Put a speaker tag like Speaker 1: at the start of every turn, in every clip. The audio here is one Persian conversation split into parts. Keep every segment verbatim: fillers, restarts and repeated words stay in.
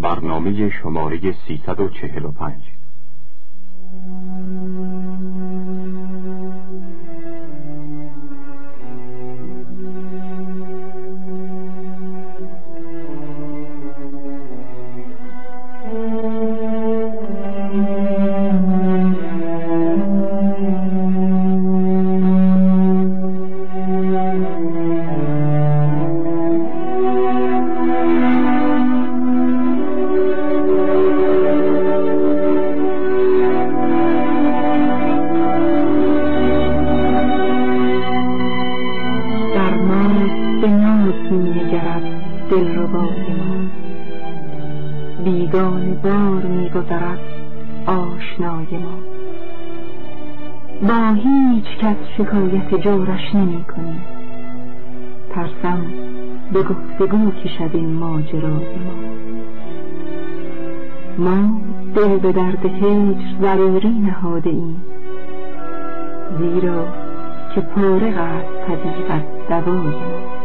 Speaker 1: برنامه شماره سیصد و چهل و پنج.
Speaker 2: بیگانه بار می گذرد آشنای ما. با هیچ کس شکایت جورش نمی کنیم، ترسم به گفتگو کشد این ماجرای ما. ما دل به درد هجر ضروری نهاده ایم، زیرا که فارغ است حقیقت دوای ما.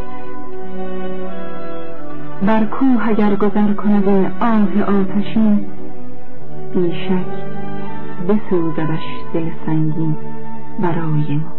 Speaker 2: بر کوه اگر گذر کند آه آتشین، بیشک بسوزدش دل سنگین برای ما.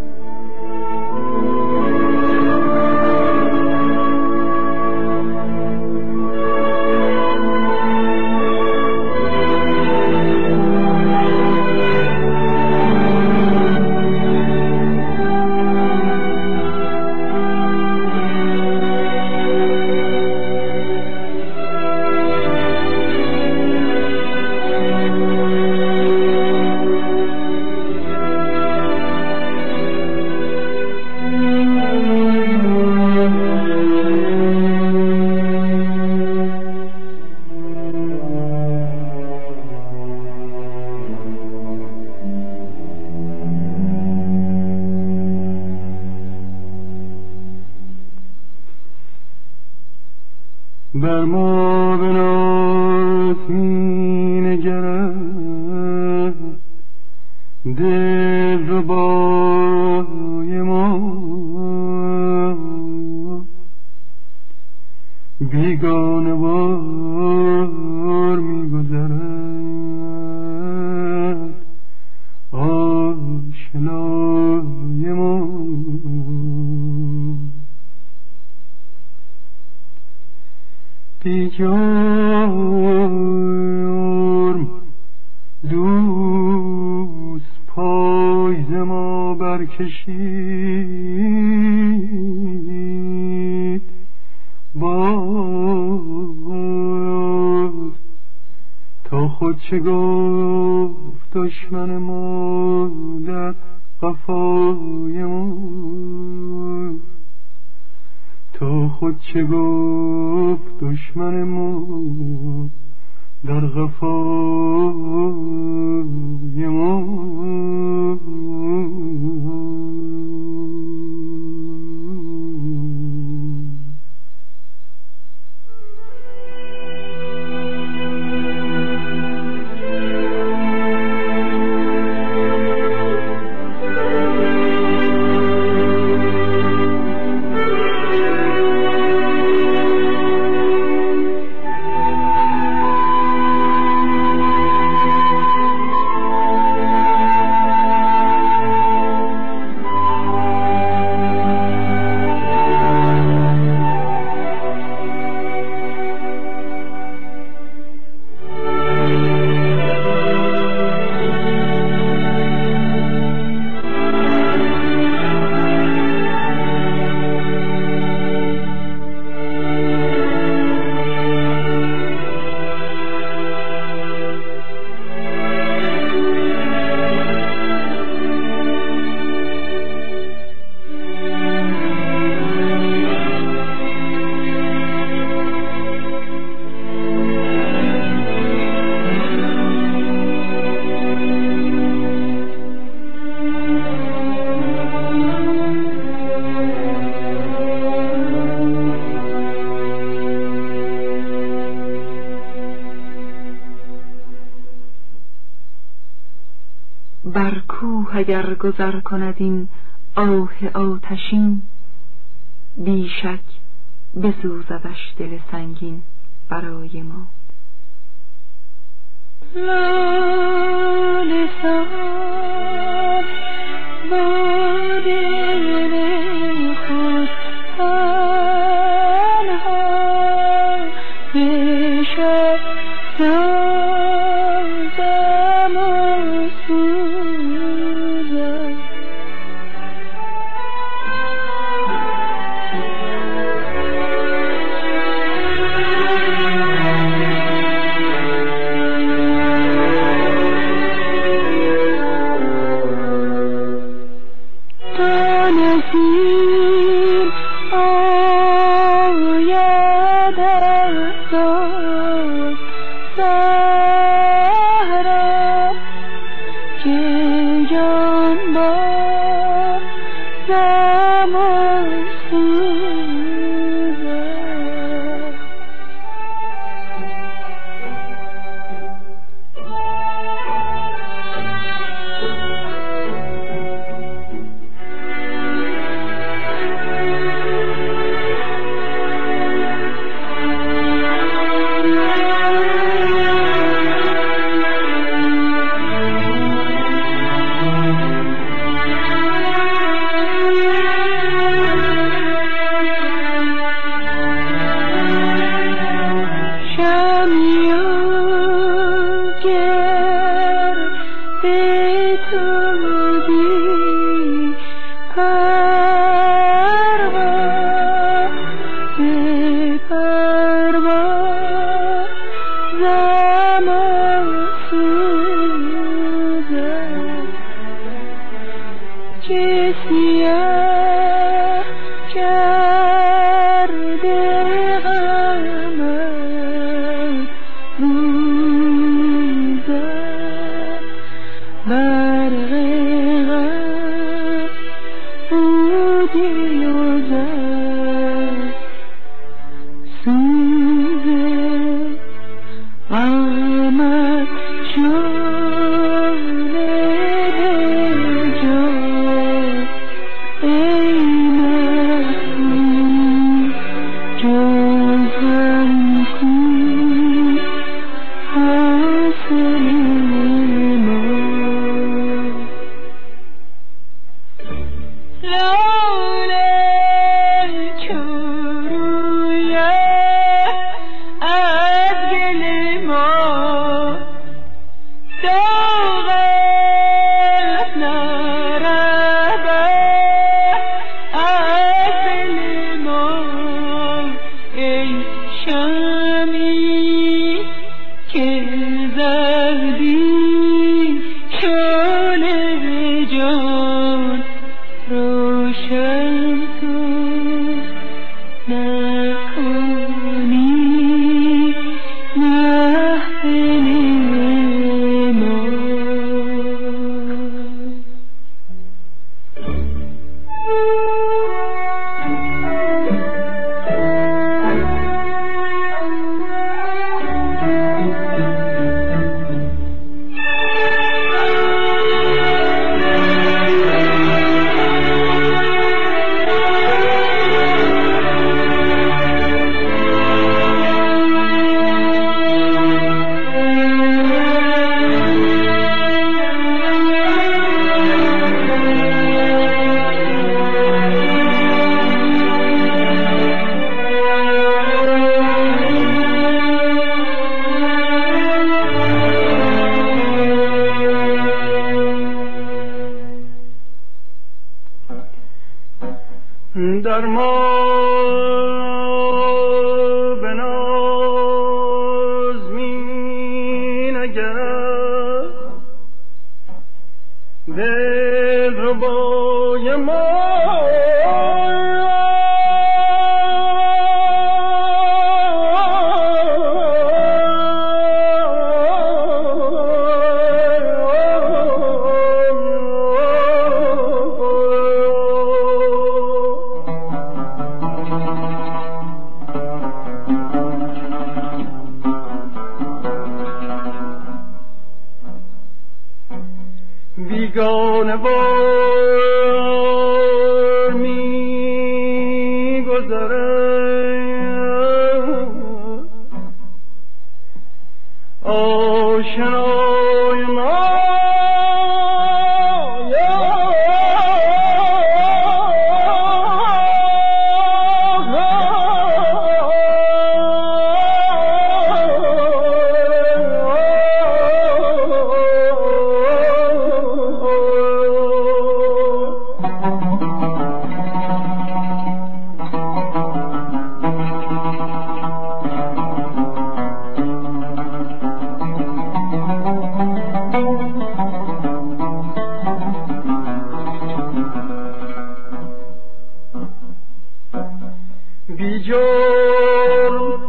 Speaker 3: بر ما به ناز می نگرد دل ربای ما، بیگانه وار می گذرد آشنای ما. بی جرم دوست پای ز ما برکشید، باز تا خود چه گفت دشمن ما در قفای ما. تا خود چه گفت دشمن ما در قفای ما.
Speaker 2: بر کوه اگر گذر کند این آه آتشین، بیشک بسوزدش دل سنگین برای ما.
Speaker 3: در ما به ناز می نگرد دل ربای ما بیگانه وار می گذرد آشنای ما بیجرم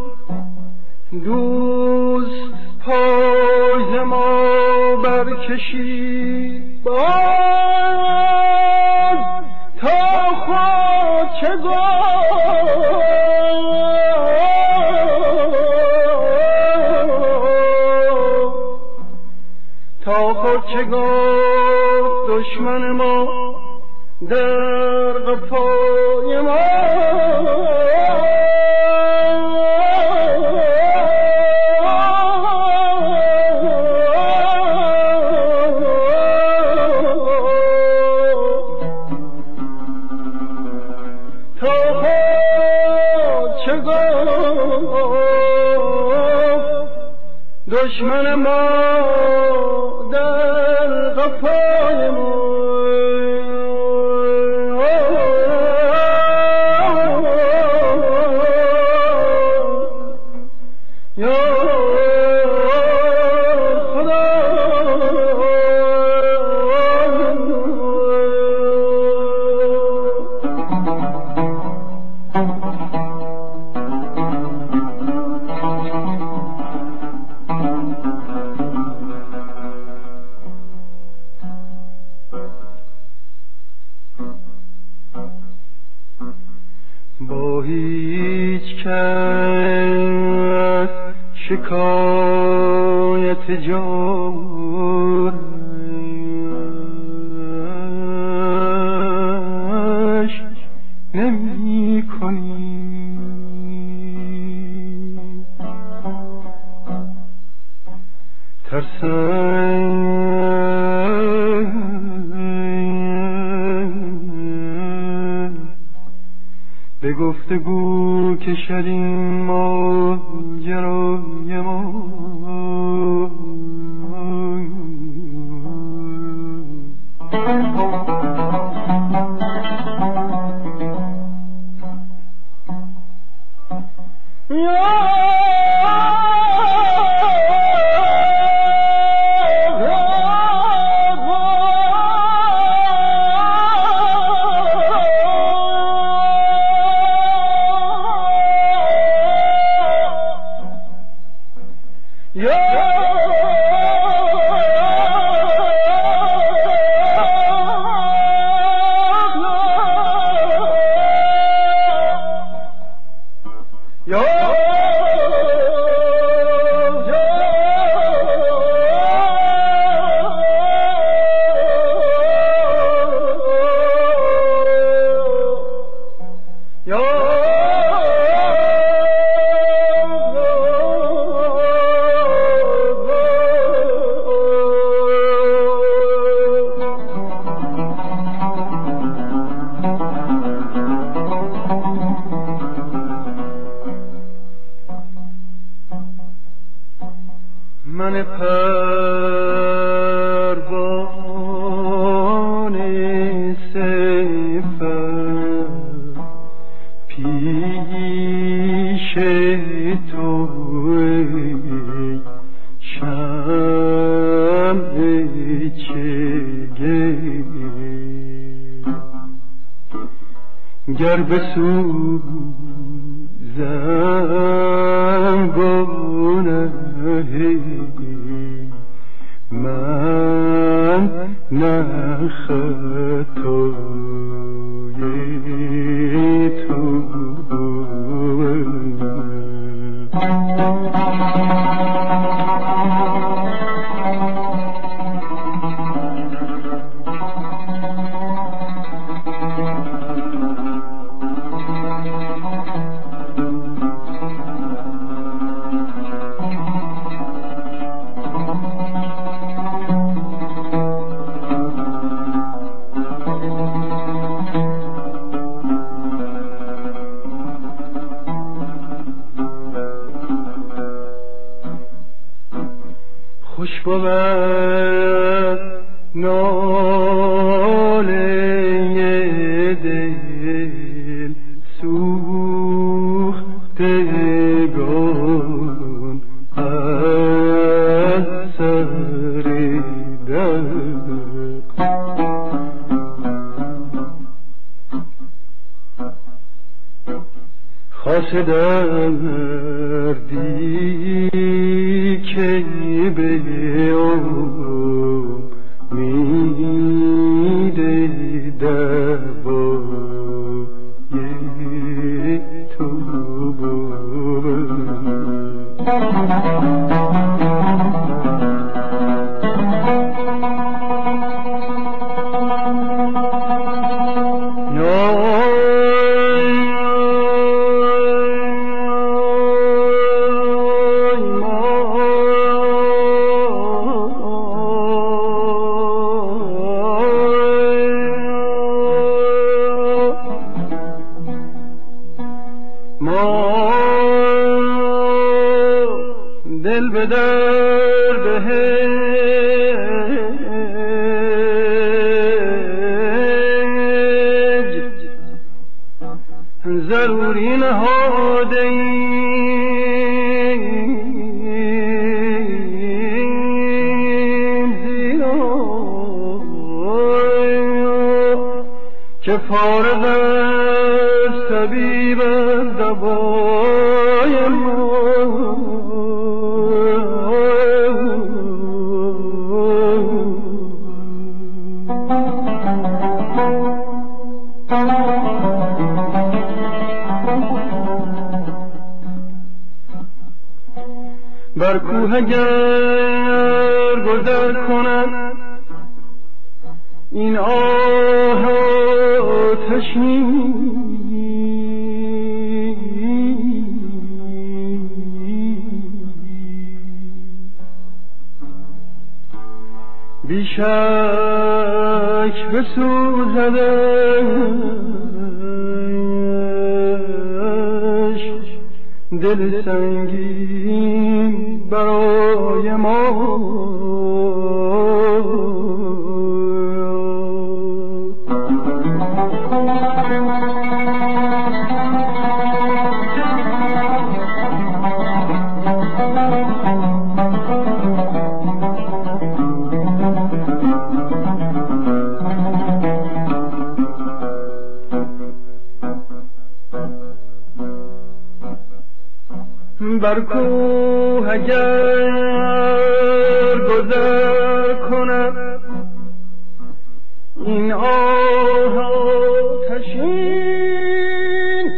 Speaker 3: دوست پای ما برکشید باز تا خود چه تا خود چه گفت دشمن ما در قفای ما دشمن ما در قفای ما با هیچ کس شکایت جورش نمی کنی، ترسم به گفتگو که شدیم ماجرای ما من پروان صفر پیش تو شمع چگه گر بسوزم گناه من نه خطای تو خوش بود ناله دل سوختگان از سر درد. خاصه دردی که به امید دوای تو بود. دل به درد هجر ضروری نهاده ایم، زیرا که فارغ از طبیب دوای ما بر کوه اگر گذر کند این آه آتشین، بی شک بسوزدش دل سنگین برای ما. بر کوه اگر گذر کند این آه آتشین،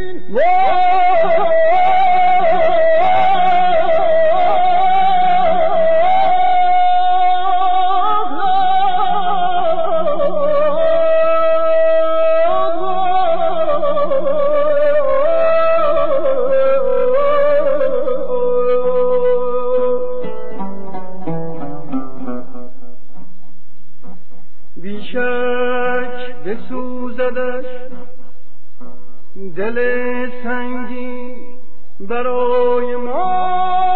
Speaker 3: بیشک بسوزدش دل سنگین برای ما.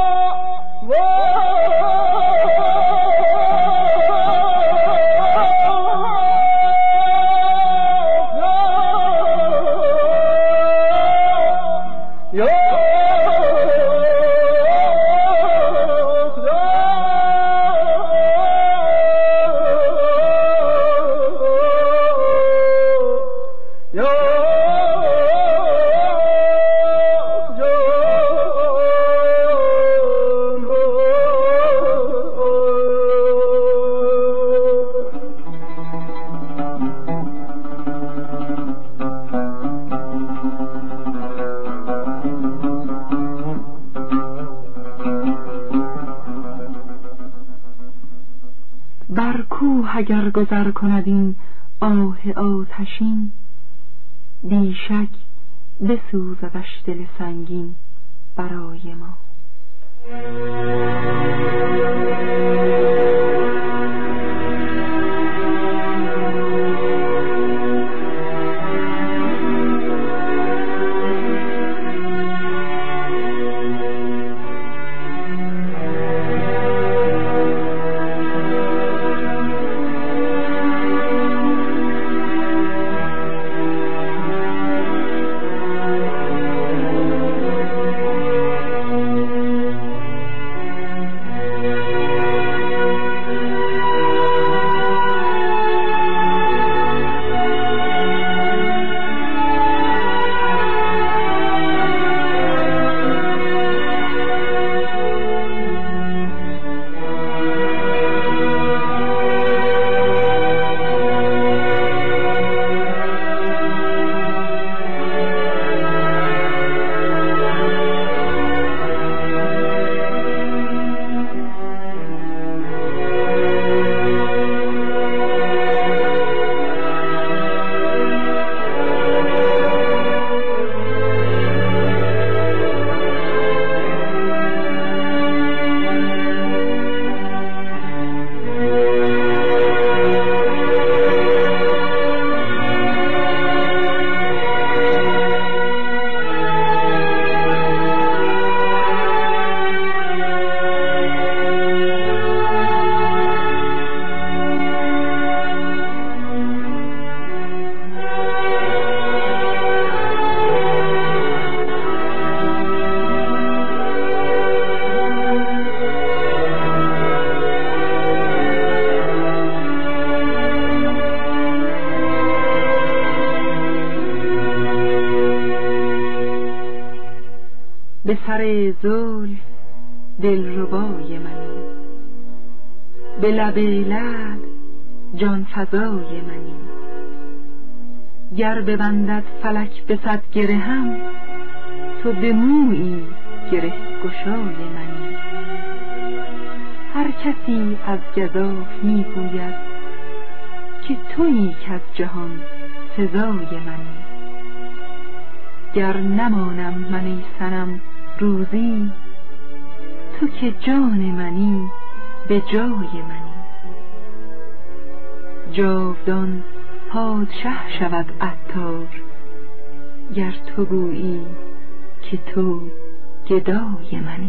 Speaker 2: بر کوه اگر گذر کند این آه آتشین، بیشک بسوزدش دل سنگین برای ما. به سر زلف دلربای منی، به لب لعل جان فزای منی. گر ببندد فلک به صد گره هم، تو به مویی گره گشای منی. هر کسی از گزاف می گوید که تویی که از جهان سزای منی. گر نمانم من ای صنم روزی، تو که جان منی به جای منی. جاودان پادشه شود عطار، گر تو گویی که تو گدای منی.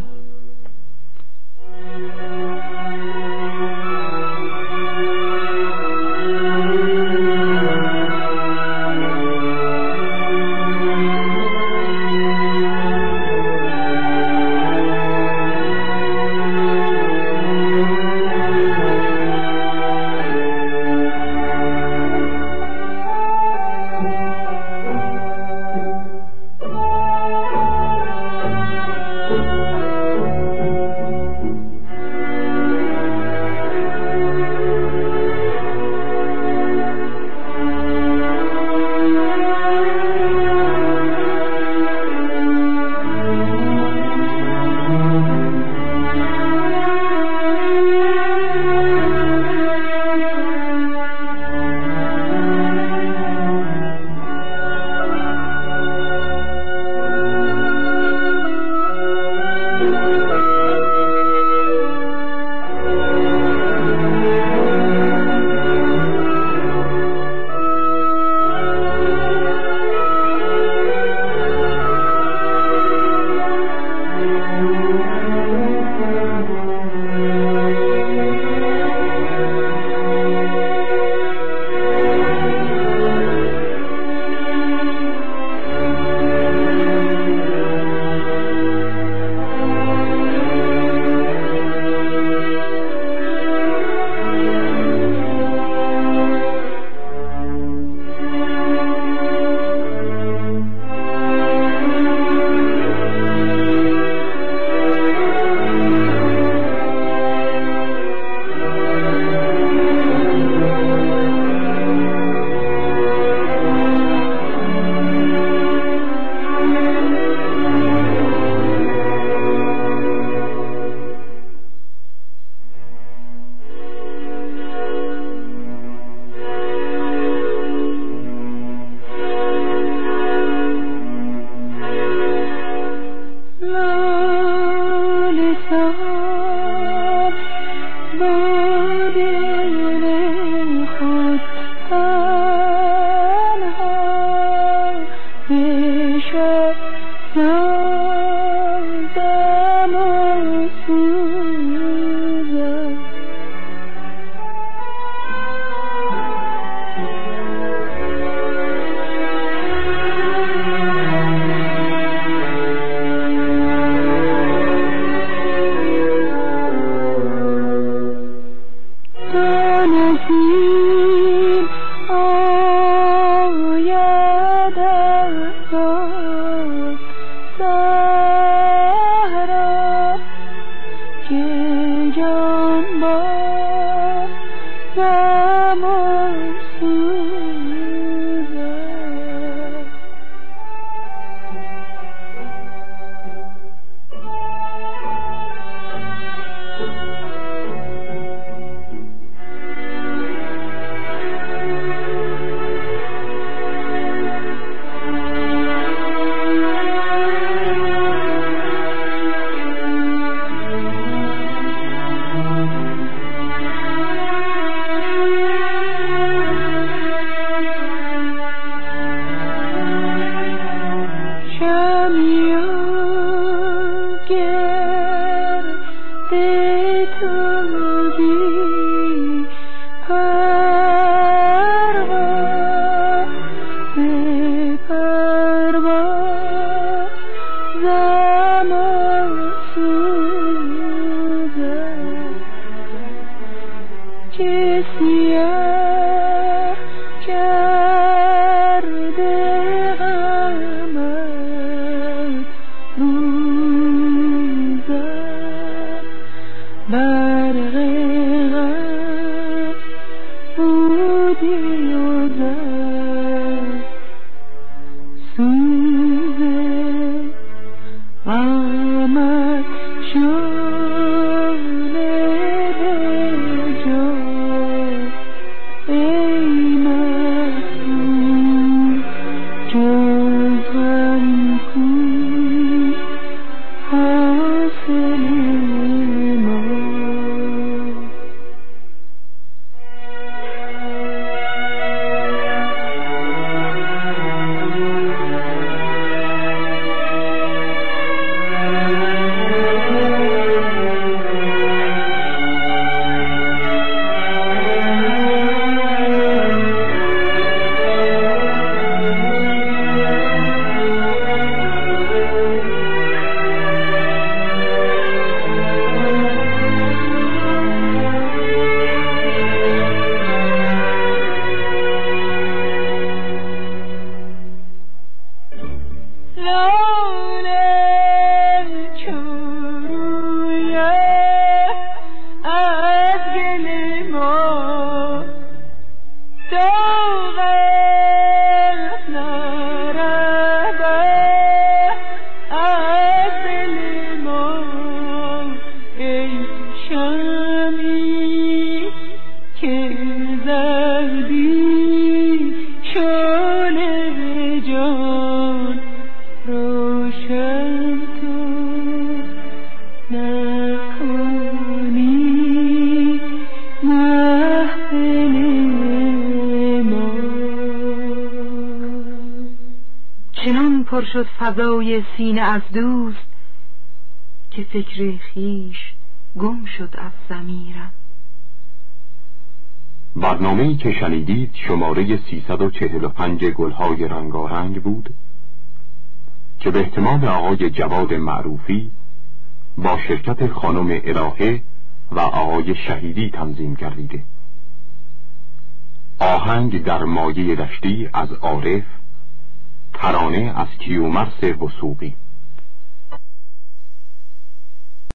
Speaker 4: کرده غمت رو
Speaker 2: برق غم بودی و زد سوز غمت شعله به جا ای محبوب جز غم کو حاصل ما. چنان پر شد فضای سینه از دوست که فکر خیش گم شد از ضمیرم.
Speaker 1: برنامه‌ای که شنیدید شماره سیصد و چهل و پنج گلهای رنگارنگ بود که به اهتمام آقای جواد معروفی با شرکت خانم الهه و آقای شهیدی تنظیم گردیده. آهنگ در مایه دشتی از عارف، ترانه از کیومرث وثوقی.